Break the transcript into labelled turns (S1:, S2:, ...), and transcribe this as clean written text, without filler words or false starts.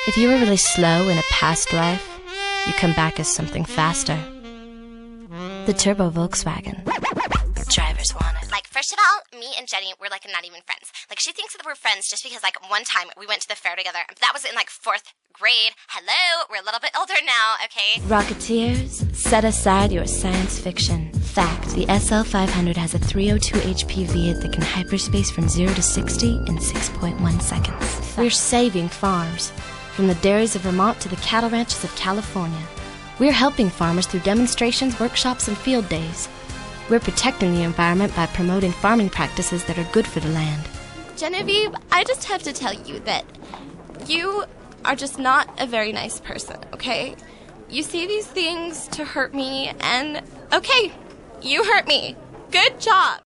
S1: If you were really slow in a past life, you come back as something faster. The Turbo Volkswagen. Drivers want it.
S2: Like, first of all, me and Jenny, we're, like, not even friends. Like, she thinks that we're friends just because, like, one time we went to the fair together. That was in, like, 4th grade. Hello, we're a little bit older now, okay?
S1: Rocketeers, set aside your science fiction. Fact, the SL500 has a 302 HP V8 that can hyperspace from 0 to 60 in 6.1 seconds. We're saving farms, from the dairies of Vermont to the cattle ranches of California. We're helping farmers through demonstrations, workshops, and field days. We're protecting the environment by promoting farming practices that are good for the land.
S3: Genevieve, I just have to tell you that you are just not a very nice person, okay? You say these things to hurt me, and okay, you hurt me. Good job.